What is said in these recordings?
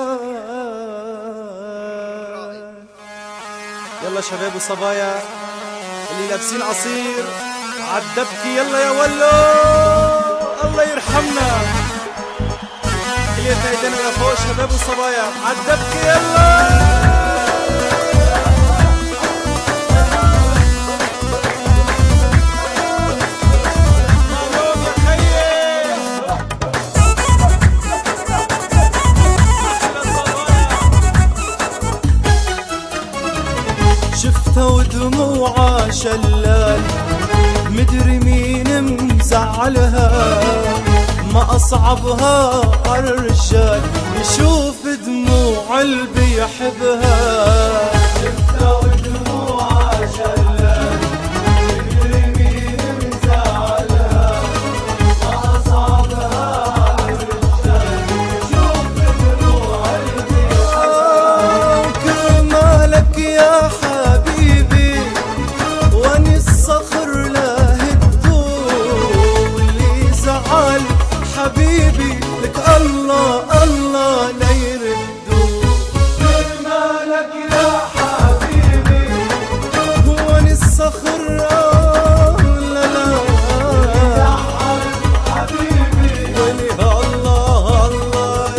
يلا شباب وصبايا اللي لابسين عصير عالدبكي، يلا يا ولو الله يرحمنا. كليتنا ايدينا لفوق شباب وصبايا عالدبكي يلا. شفتها ودموعها شلال، مدري مين مزعلها، ما أصعبها عالرجال يشوف دموع اللي بيحبها. شفتها ودموعها شلال، مدري مين مزعلها، ما أصعبها عالرجال يشوف دموع اللي بيحبها. كرمالك يا حبيبي واني الصخر له الدور، واللي زعل حبيبي لك الله الله لا يردوا. كرمالك يا حبيبي واني الصخر لا لا زعل حبيبي واني الله الله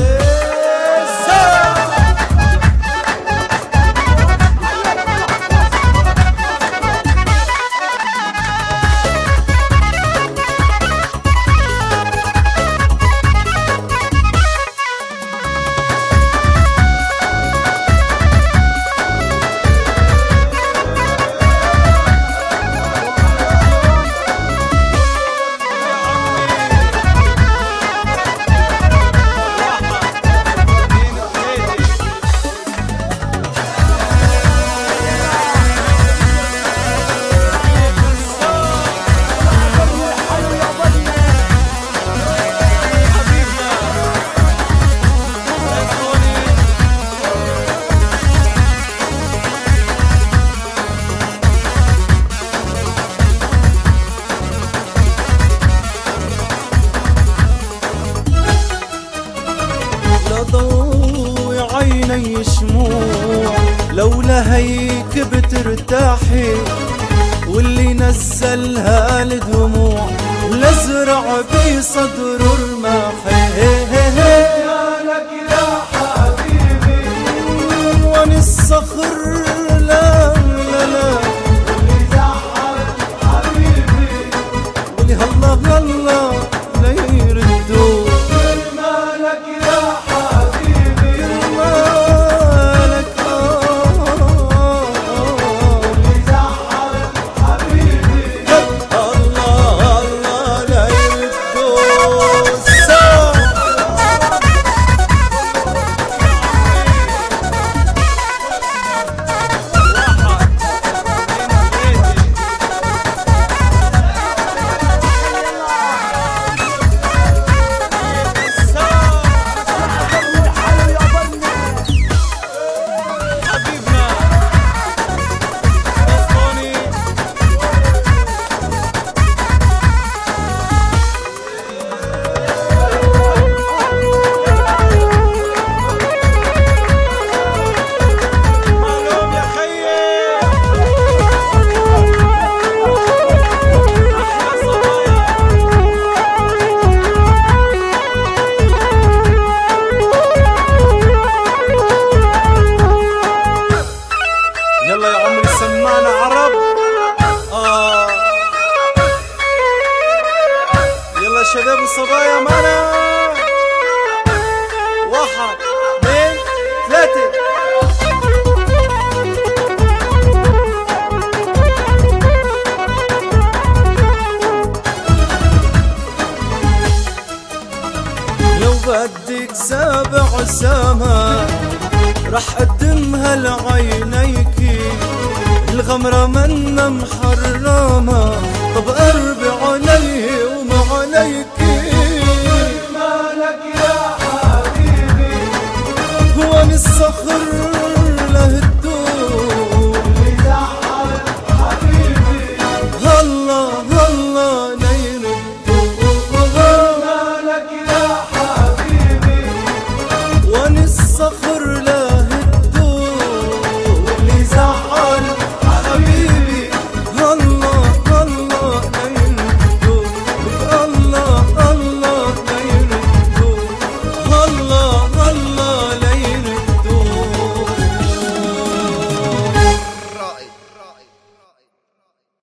ضوي عيني شموع، لولا هيك بترتاحي، واللي نزلها الدموع لازرع بصدر رماحي. يا لك يا حبيبي واني الصخر لا لا لا، واللي زعل حبيبي واللي هلا هلا لا يردوا. كرمالك يا شباب الصبايا معنا. 1 2 3. لو بدك 7 سما رح قدمها لعينيكي، الغمرة منا محرمة، طب قربي علي وما عليكي. مالك يا حبيبي هو الصخر